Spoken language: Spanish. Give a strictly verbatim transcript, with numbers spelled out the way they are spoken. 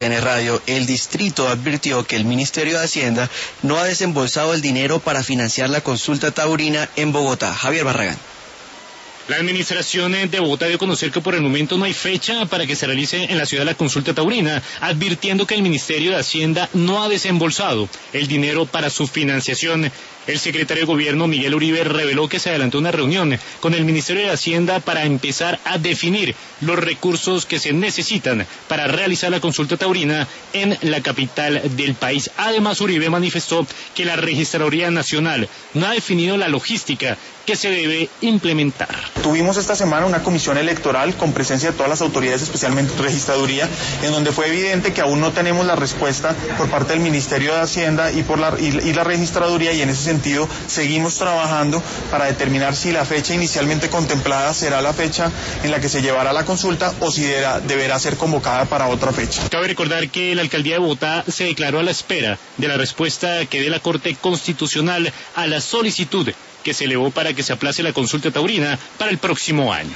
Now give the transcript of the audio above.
N Radio, el distrito advirtió que el Ministerio de Hacienda no ha desembolsado el dinero para financiar la consulta taurina en Bogotá. Javier Barragán. La administración de Bogotá dio a conocer que por el momento no hay fecha para que se realice en la ciudad la consulta taurina, advirtiendo que el Ministerio de Hacienda no ha desembolsado el dinero para su financiación. El secretario de Gobierno, Miguel Uribe, reveló que se adelantó una reunión con el Ministerio de Hacienda para empezar a definir los recursos que se necesitan para realizar la consulta taurina en la capital del país. Además, Uribe manifestó que la Registraduría Nacional no ha definido la logística que se debe implementar. Tuvimos esta semana una comisión electoral con presencia de todas las autoridades, especialmente Registraduría, en donde fue evidente que aún no tenemos la respuesta por parte del Ministerio de Hacienda y por la, y, y la Registraduría, y en ese sentido seguimos trabajando para determinar si la fecha inicialmente contemplada será la fecha en la que se llevará la consulta o si deberá, deberá ser convocada para otra fecha. Cabe recordar que la Alcaldía de Bogotá se declaró a la espera de la respuesta que dé la Corte Constitucional a la solicitud que se elevó para que se aplace la consulta taurina para el próximo año.